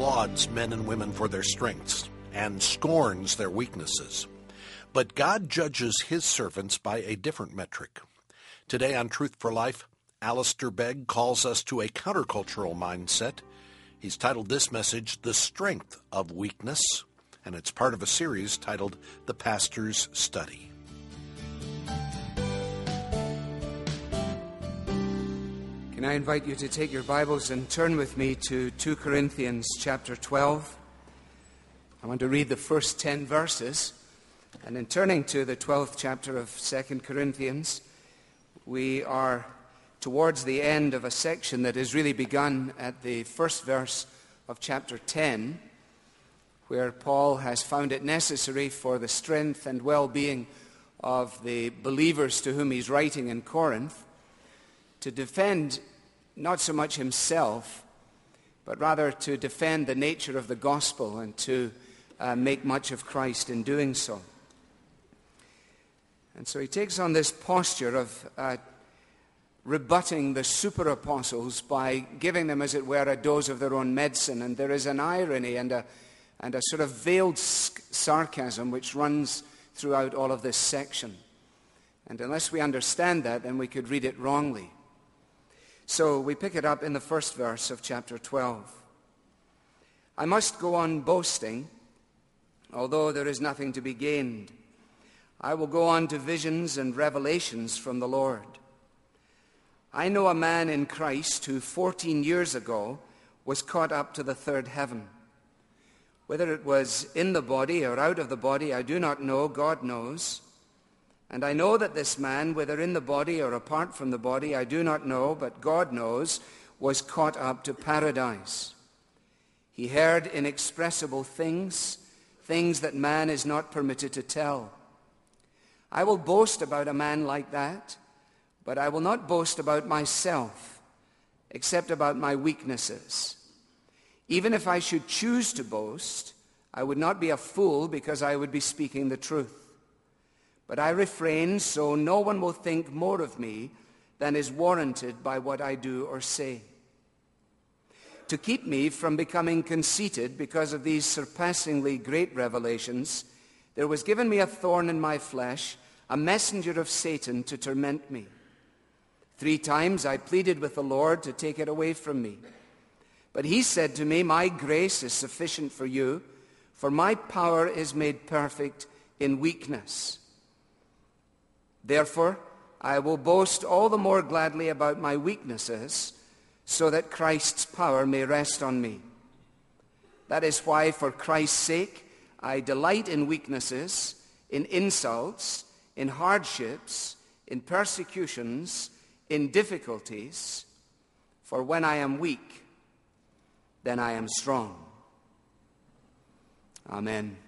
applauds men and women for their strengths and scorns their weaknesses. But God judges his servants by a different metric. Today on Truth for Life, Alistair Begg calls us to a countercultural mindset. He's titled this message, The Strength of Weakness, and it's part of a series titled The Pastor's Study. Can I invite you to take your Bibles and turn with me to 2 Corinthians chapter 12. I want to read the first 10 verses. And in turning to the 12th chapter of 2 Corinthians, we are towards the end of a section that is really begun at the first verse of chapter 10, where Paul has found it necessary for the strength and well-being of the believers to whom he's writing in Corinth to defend not so much himself, but rather to defend the nature of the gospel and to make much of Christ in doing so. And so he takes on this posture of rebutting the super apostles by giving them, as it were, a dose of their own medicine. And there is an irony and a sort of veiled sarcasm which runs throughout all of this section. And unless we understand that, then we could read it wrongly. So we pick it up in the first verse of chapter 12. I must go on boasting, although there is nothing to be gained. I will go on to visions and revelations from the Lord. I know a man in Christ who 14 years ago was caught up to the third heaven. Whether it was in the body or out of the body, I do not know. God knows. And I know that this man, whether in the body or apart from the body, I do not know, but God knows, was caught up to paradise. He heard inexpressible things, things that man is not permitted to tell. I will boast about a man like that, but I will not boast about myself, except about my weaknesses. Even if I should choose to boast, I would not be a fool because I would be speaking the truth. But I refrain so no one will think more of me than is warranted by what I do or say. To keep me from becoming conceited because of these surpassingly great revelations, there was given me a thorn in my flesh, a messenger of Satan to torment me. 3 times I pleaded with the Lord to take it away from me. But he said to me, my grace is sufficient for you, for my power is made perfect in weakness. Therefore, I will boast all the more gladly about my weaknesses, so that Christ's power may rest on me. That is why, for Christ's sake, I delight in weaknesses, in insults, in hardships, in persecutions, in difficulties. For when I am weak, then I am strong. Amen.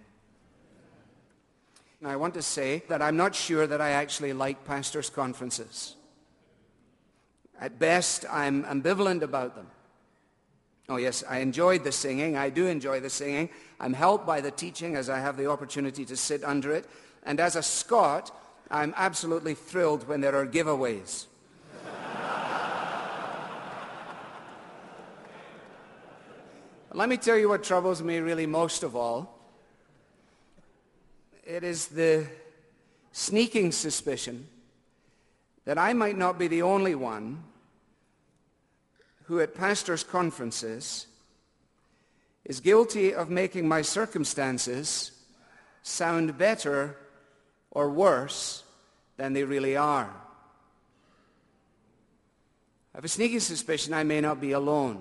I want to say that I'm not sure that I actually like pastors' conferences. At best, I'm ambivalent about them. Oh yes, I enjoyed the singing. I do enjoy the singing. I'm helped by the teaching as I have the opportunity to sit under it. And as a Scot, I'm absolutely thrilled when there are giveaways. Let me tell you what troubles me really most of all. It is the sneaking suspicion that I might not be the only one who at pastors' conferences is guilty of making my circumstances sound better or worse than they really are. I have a sneaking suspicion I may not be alone.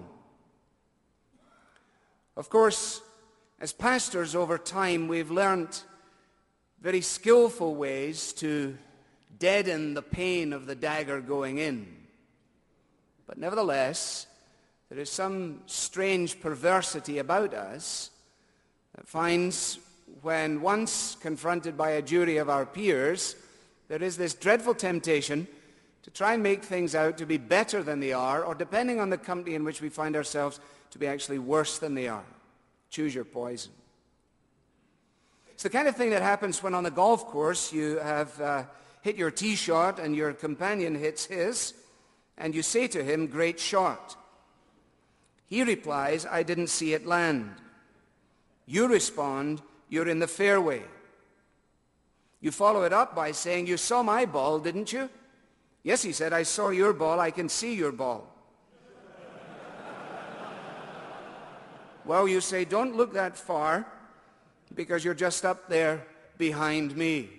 Of course, as pastors over time, we've learned very skillful ways to deaden the pain of the dagger going in. But nevertheless, there is some strange perversity about us that finds when once confronted by a jury of our peers, there is this dreadful temptation to try and make things out to be better than they are, or depending on the company in which we find ourselves, to be actually worse than they are. Choose your poison. It's the kind of thing that happens when on the golf course you have hit your tee shot and your companion hits his, and you say to him, great shot. He replies, I didn't see it land. You respond, you're in the fairway. You follow it up by saying, you saw my ball, didn't you? Yes, he said, I saw your ball, I can see your ball. Well, you say, don't look that far, because you're just up there behind me.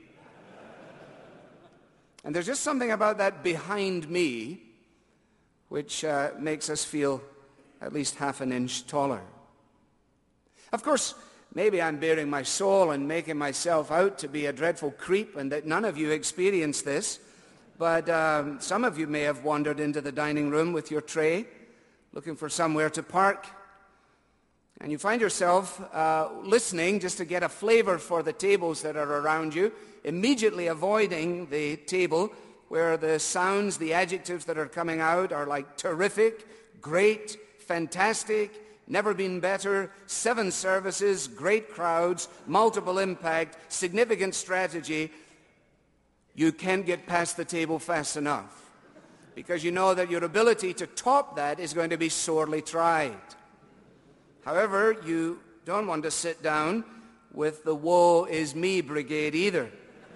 And there's just something about that behind me which makes us feel at least half an inch taller. Of course, maybe I'm bearing my soul and making myself out to be a dreadful creep, and that none of you experience this, but some of you may have wandered into the dining room with your tray, looking for somewhere to park. And you find yourself listening just to get a flavor for the tables that are around you, immediately avoiding the table where the sounds, the adjectives that are coming out are like terrific, great, fantastic, never been better, 7 services, great crowds, multiple impact, significant strategy. You can't get past the table fast enough because you know that your ability to top that is going to be sorely tried. However, you don't want to sit down with the woe is me brigade either.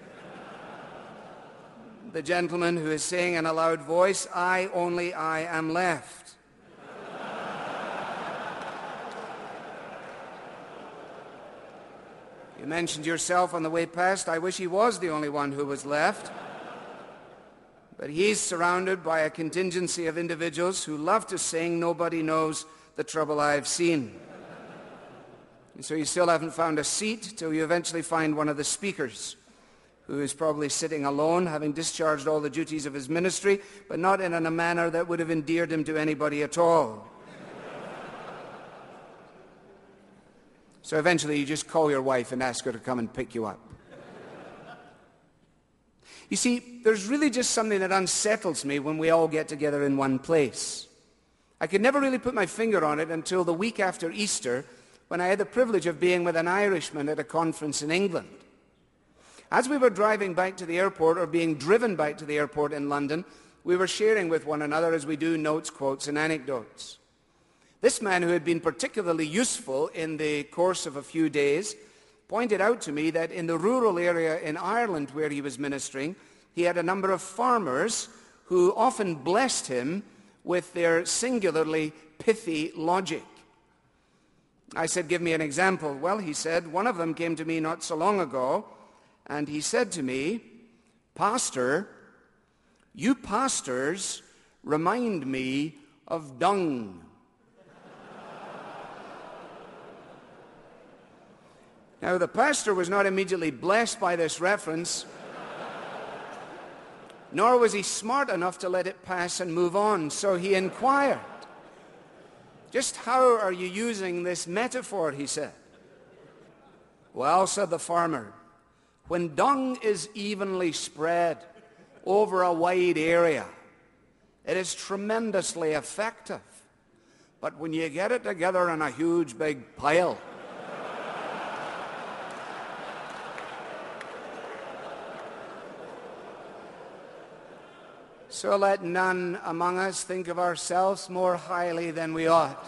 The gentleman who is saying in a loud voice, I, only I am left. You mentioned yourself on the way past, I wish he was the only one who was left. But he's surrounded by a contingency of individuals who love to sing, nobody knows the trouble I've seen. And so you still haven't found a seat till you eventually find one of the speakers who is probably sitting alone, having discharged all the duties of his ministry, but not in a manner that would have endeared him to anybody at all. So eventually you just call your wife and ask her to come and pick you up. You see, there's really just something that unsettles me when we all get together in one place. I could never really put my finger on it until the week after Easter, when I had the privilege of being with an Irishman at a conference in England. As we were driving back to the airport, or being driven back to the airport in London, we were sharing with one another, as we do, notes, quotes, and anecdotes. This man, who had been particularly useful in the course of a few days, pointed out to me that in the rural area in Ireland where he was ministering, he had a number of farmers who often blessed him with their singularly pithy logic. I said, give me an example. Well, he said, one of them came to me not so long ago, and he said to me, Pastor, you pastors remind me of dung. Now, the pastor was not immediately blessed by this reference, nor was he smart enough to let it pass and move on, so he inquired, just how are you using this metaphor, he said. Well, said the farmer, when dung is evenly spread over a wide area, it is tremendously effective. But when you get it together in a huge big pile, so let none among us think of ourselves more highly than we ought.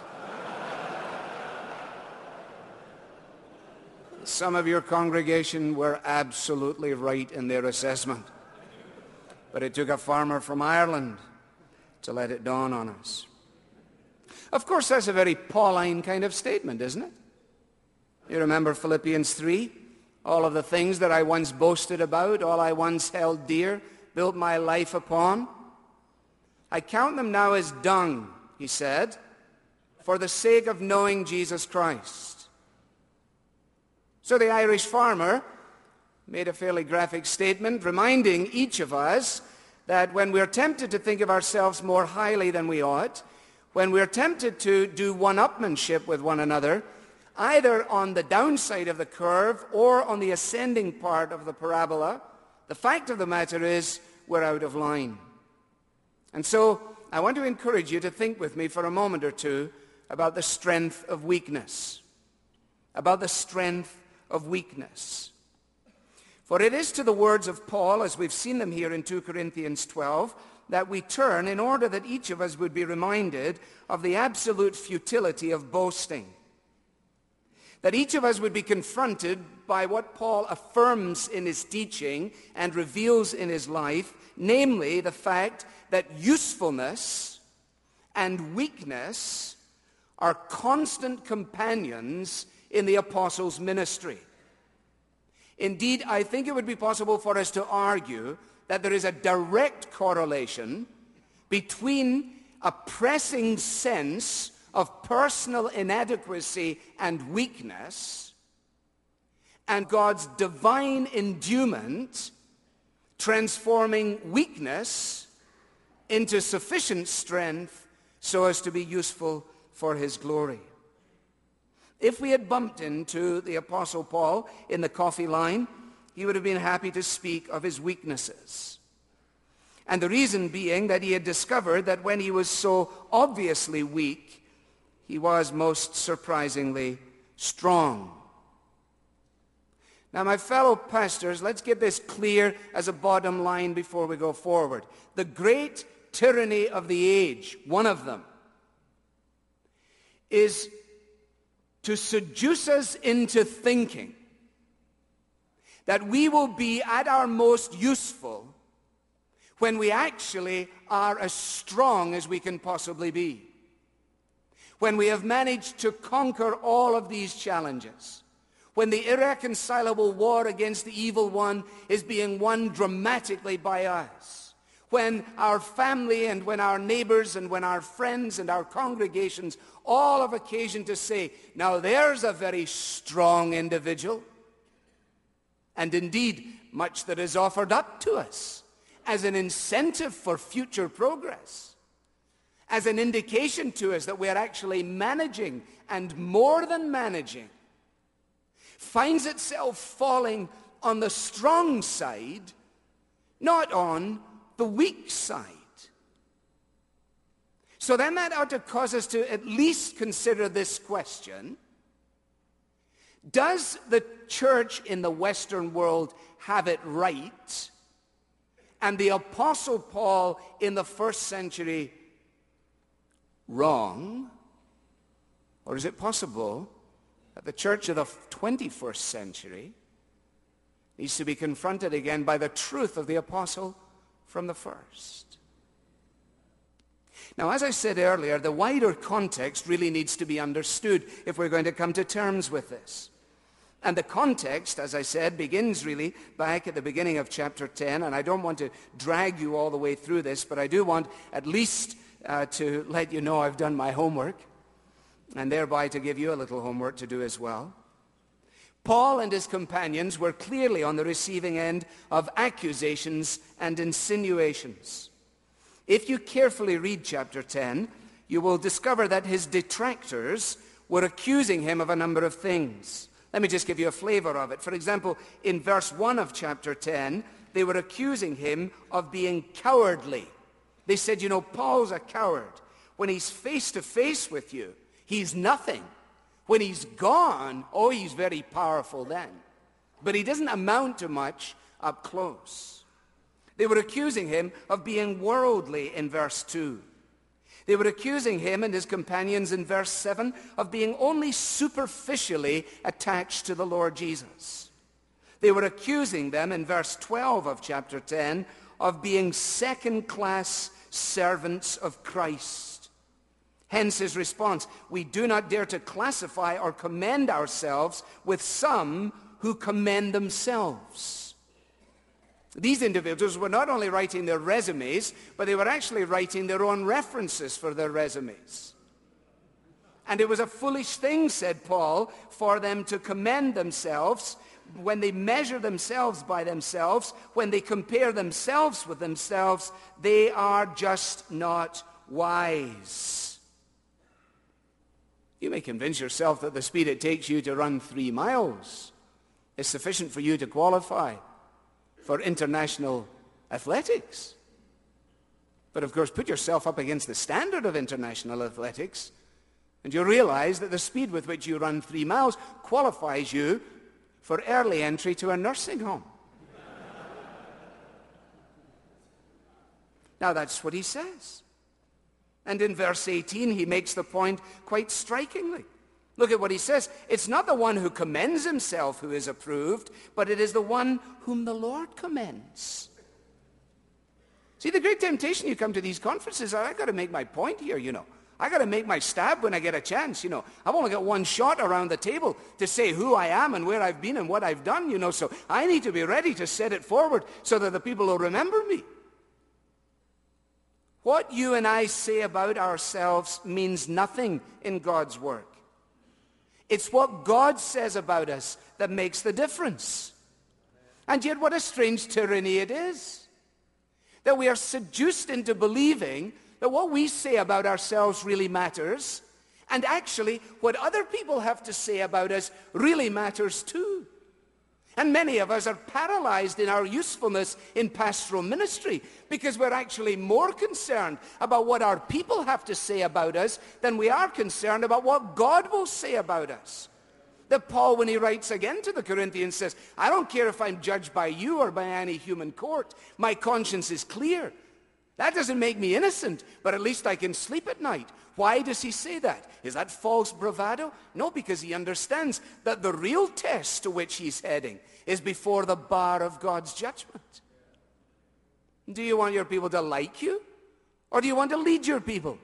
Some of your congregation were absolutely right in their assessment. But it took a farmer from Ireland to let it dawn on us. Of course, that's a very Pauline kind of statement, isn't it? You remember Philippians 3? All of the things that I once boasted about, all I once held dear, built my life upon. I count them now as dung, he said, for the sake of knowing Jesus Christ. So the Irish farmer made a fairly graphic statement reminding each of us that when we're tempted to think of ourselves more highly than we ought, when we're tempted to do one-upmanship with one another, either on the downside of the curve or on the ascending part of the parabola, the fact of the matter is we're out of line. And so I want to encourage you to think with me for a moment or two about the strength of weakness. About the strength of weakness. For it is to the words of Paul, as we've seen them here in 2 Corinthians 12, that we turn in order that each of us would be reminded of the absolute futility of boasting. That each of us would be confronted by what Paul affirms in his teaching and reveals in his life, namely the fact that usefulness and weakness are constant companions in the apostles' ministry. Indeed, I think it would be possible for us to argue that there is a direct correlation between a pressing sense of personal inadequacy and weakness and God's divine endowment transforming weakness into sufficient strength so as to be useful for his glory. If we had bumped into the Apostle Paul in the coffee line, he would have been happy to speak of his weaknesses. And the reason being that he had discovered that when he was so obviously weak, he was most surprisingly strong. Now, my fellow pastors, let's get this clear as a bottom line before we go forward. The great tyranny of the age, one of them, is to seduce us into thinking that we will be at our most useful when we actually are as strong as we can possibly be. When we have managed to conquer all of these challenges. When the irreconcilable war against the evil one is being won dramatically by us. When our family and when our neighbors and when our friends and our congregations all have occasion to say, now there's a very strong individual. And indeed, much that is offered up to us as an incentive for future progress, as an indication to us that we are actually managing and more than managing, finds itself falling on the strong side, not on the weak side. So then that ought to cause us to at least consider this question. Does the church in the Western world have it right? And the Apostle Paul in the first century wrong? Or is it possible that the church of the 21st century needs to be confronted again by the truth of the apostle from the first? Now, as I said earlier, the wider context really needs to be understood if we're going to come to terms with this. And the context, as I said, begins really back at the beginning of chapter 10, and I don't want to drag you all the way through this, but I do want at least to let you know I've done my homework, and thereby to give you a little homework to do as well. Paul and his companions were clearly on the receiving end of accusations and insinuations. If you carefully read chapter 10, you will discover that his detractors were accusing him of a number of things. Let me just give you a flavor of it. For example, in verse 1 of chapter 10, they were accusing him of being cowardly. They said, you know, Paul's a coward. When he's face to face with you, he's nothing. When he's gone, oh, he's very powerful then. But he doesn't amount to much up close. They were accusing him of being worldly in verse 2. They were accusing him and his companions in verse 7 of being only superficially attached to the Lord Jesus. They were accusing them in verse 12 of chapter 10 of being second-class servants of Christ. Hence his response, we do not dare to classify or commend ourselves with some who commend themselves. These individuals were not only writing their resumes, but they were actually writing their own references for their resumes. And it was a foolish thing, said Paul, for them to commend themselves when they measure themselves by themselves, when they compare themselves with themselves. They are just not wise. You may convince yourself that the speed it takes you to run 3 miles is sufficient for you to qualify for international athletics. But of course, put yourself up against the standard of international athletics, and you realize that the speed with which you run 3 miles qualifies you for early entry to a nursing home. Now that's what he says. And in verse 18, he makes the point quite strikingly. Look at what he says. It's not the one who commends himself who is approved, but it is the one whom the Lord commends. See, the great temptation, you come to these conferences, I've got to make my point here, I've got to make my stab when I get a chance, I've only got one shot around the table to say who I am and where I've been and what I've done, so I need to be ready to set it forward so that the people will remember me. What you and I say about ourselves means nothing in God's work. It's what God says about us that makes the difference. And yet what a strange tyranny it is, that we are seduced into believing that what we say about ourselves really matters, and actually what other people have to say about us really matters too. And many of us are paralyzed in our usefulness in pastoral ministry because we're actually more concerned about what our people have to say about us than we are concerned about what God will say about us. That Paul, when he writes again to the Corinthians, says, I don't care if I'm judged by you or by any human court. My conscience is clear. That doesn't make me innocent, but at least I can sleep at night. Why does he say that? Is that false bravado? No, because he understands that the real test to which he's heading is before the bar of God's judgment. Do you want your people to like you? Or do you want to lead your people?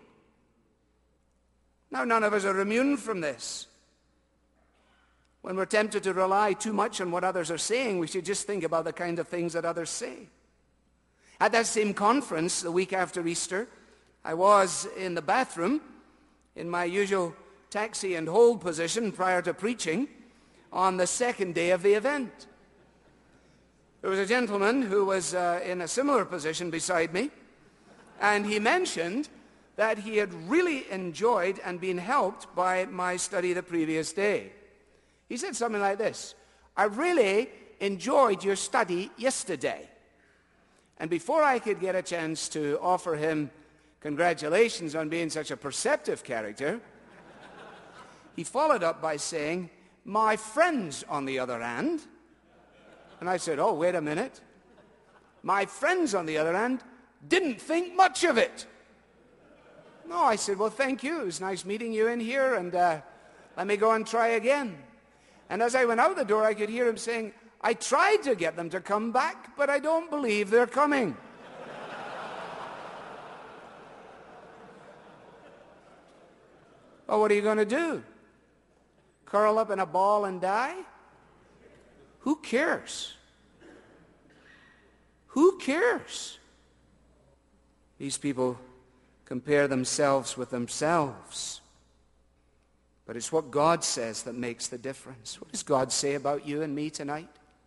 Now, none of us are immune from this. When we're tempted to rely too much on what others are saying, we should just think about the kind of things that others say. At that same conference, the week after Easter, I was in the bathroom in my usual taxi and hold position prior to preaching on the second day of the event. There was a gentleman who was in a similar position beside me, and he mentioned that he had really enjoyed and been helped by my study the previous day. He said something like this: I really enjoyed your study yesterday. And before I could get a chance to offer him congratulations on being such a perceptive character, he followed up by saying, my friends on the other hand. And I said, oh, wait a minute. My friends on the other hand didn't think much of it. No, I said, well, thank you. It was nice meeting you in here, and let me go and try again. And as I went out the door, I could hear him saying, I tried to get them to come back, but I don't believe they're coming. Well, what are you going to do? Curl up in a ball and die? Who cares? Who cares? These people compare themselves with themselves. But it's what God says that makes the difference. What does God say about you and me tonight?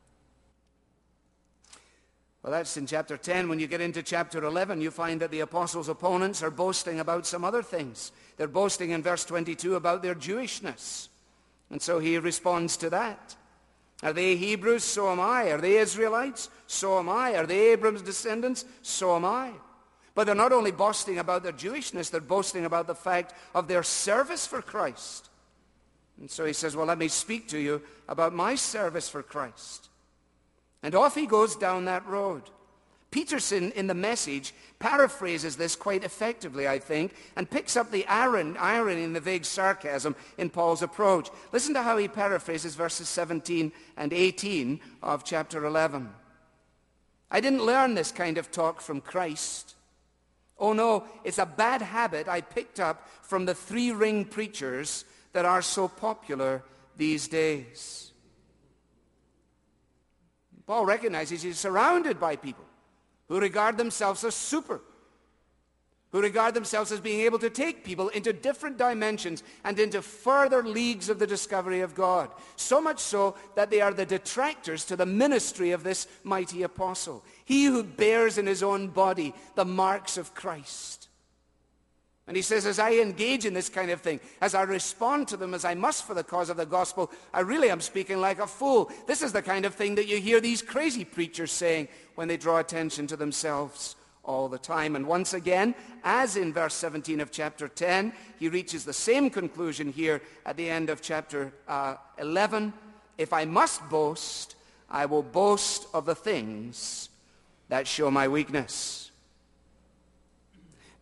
Well, that's in chapter 10. When you get into chapter 11, you find that the apostles' opponents are boasting about some other things. They're boasting in verse 22 about their Jewishness. And so he responds to that. Are they Hebrews? So am I. Are they Israelites? So am I. Are they Abraham's descendants? So am I. But they're not only boasting about their Jewishness, they're boasting about the fact of their service for Christ. And so he says, well, let me speak to you about my service for Christ. And off he goes down that road. Peterson, in the Message, paraphrases this quite effectively, I think, and picks up the irony and the vague sarcasm in Paul's approach. Listen to how he paraphrases verses 17 and 18 of chapter 11. I didn't learn this kind of talk from Christ. Oh no, it's a bad habit I picked up from the three-ring preachers that are so popular these days. Paul recognizes he's surrounded by people who regard themselves as super, who regard themselves as being able to take people into different dimensions and into further leagues of the discovery of God. So much so that they are the detractors to the ministry of this mighty apostle. He who bears in his own body the marks of Christ. And he says, as I engage in this kind of thing, as I respond to them as I must for the cause of the gospel, I really am speaking like a fool. This is the kind of thing that you hear these crazy preachers saying when they draw attention to themselves all the time. And once again, as in verse 17 of chapter 10, he reaches the same conclusion here at the end of chapter 11. If I must boast, I will boast of the things that show my weakness.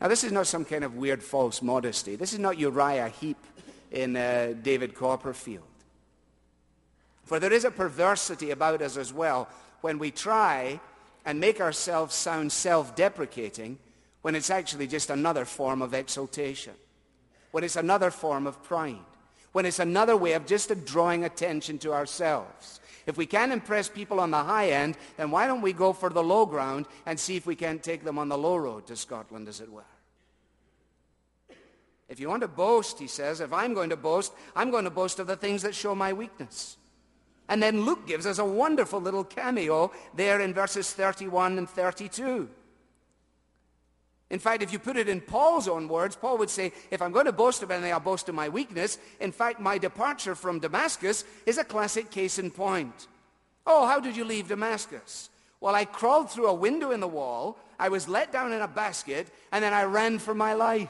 Now, this is not some kind of weird false modesty. This is not Uriah Heep in David Copperfield. For there is a perversity about us as well when we try and make ourselves sound self-deprecating when it's actually just another form of exaltation, when it's another form of pride, when it's another way of just drawing attention to ourselves. If we can't impress people on the high end, then why don't we go for the low ground and see if we can't take them on the low road to Scotland, as it were? If you want to boast, he says, if I'm going to boast of the things that show my weakness. And then Luke gives us a wonderful little cameo there in verses 31 and 32. In fact, if you put it in Paul's own words, Paul would say, if I'm going to boast of anything, I'll boast of my weakness. In fact, my departure from Damascus is a classic case in point. Oh, how did you leave Damascus? Well, I crawled through a window in the wall, I was let down in a basket, and then I ran for my life.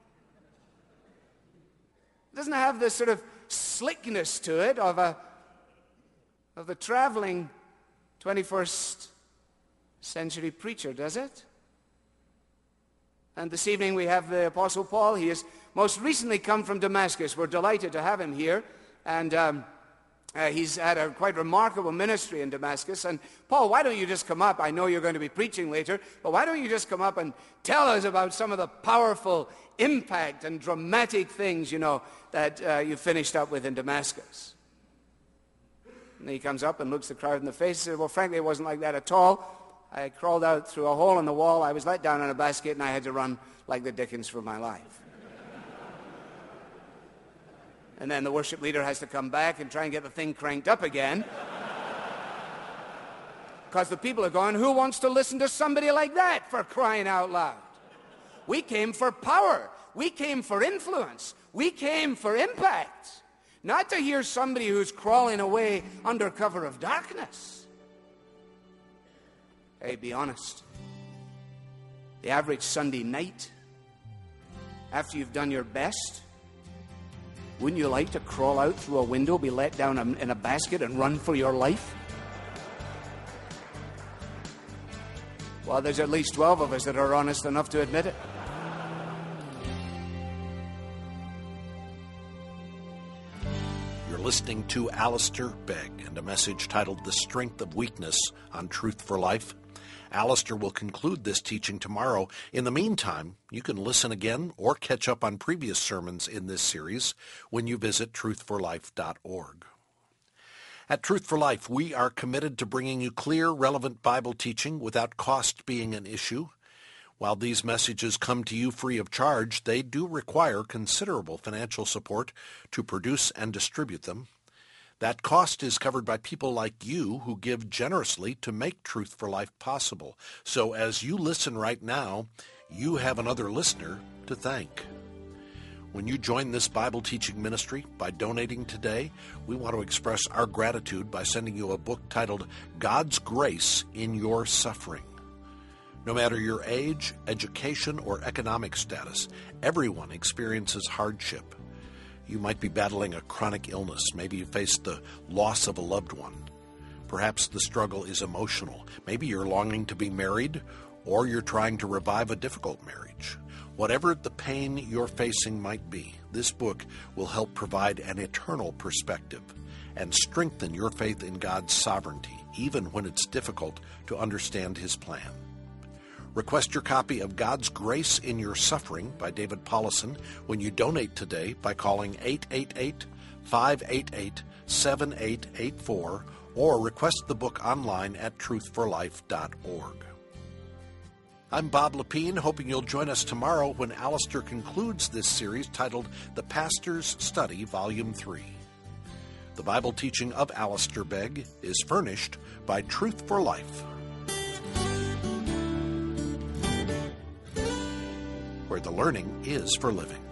It doesn't have this sort of slickness to it of the traveling 21st century preacher, does it? And this evening we have the Apostle Paul. He has most recently come from Damascus. We're delighted to have him here. And he's had a quite remarkable ministry in Damascus. And Paul, why don't you just come up? I know you're going to be preaching later, but why don't you just come up and tell us about some of the powerful impact and dramatic things, that you finished up with in Damascus? And he comes up and looks the crowd in the face and says, well, frankly, it wasn't like that at all. I crawled out through a hole in the wall, I was let down in a basket, and I had to run like the dickens for my life. And then the worship leader has to come back and try and get the thing cranked up again. Because the people are going, who wants to listen to somebody like that, for crying out loud? We came for power. We came for influence. We came for impact. Not to hear somebody who's crawling away under cover of darkness. Hey, be honest. The average Sunday night, after you've done your best, wouldn't you like to crawl out through a window, be let down in a basket, and run for your life? Well, there's at least 12 of us that are honest enough to admit it. You're listening to Alistair Begg and a message titled The Strength of Weakness on Truth for Life. Alistair will conclude this teaching tomorrow. In the meantime, you can listen again or catch up on previous sermons in this series when you visit truthforlife.org. At Truth for Life, we are committed to bringing you clear, relevant Bible teaching without cost being an issue. While these messages come to you free of charge, they do require considerable financial support to produce and distribute them. That cost is covered by people like you who give generously to make Truth for Life possible. So as you listen right now, you have another listener to thank. When you join this Bible teaching ministry by donating today, we want to express our gratitude by sending you a book titled God's Grace in Your Suffering. No matter your age, education, or economic status, everyone experiences hardship. You might be battling a chronic illness. Maybe you face the loss of a loved one. Perhaps the struggle is emotional. Maybe you're longing to be married, or you're trying to revive a difficult marriage. Whatever the pain you're facing might be, this book will help provide an eternal perspective and strengthen your faith in God's sovereignty, even when it's difficult to understand His plan. Request your copy of God's Grace in Your Suffering by David Paulison when you donate today by calling 888-588-7884 or request the book online at truthforlife.org. I'm Bob Lepine, hoping you'll join us tomorrow when Alistair concludes this series titled The Pastor's Study, Volume 3. The Bible teaching of Alistair Begg is furnished by Truth for Life, where the learning is for living.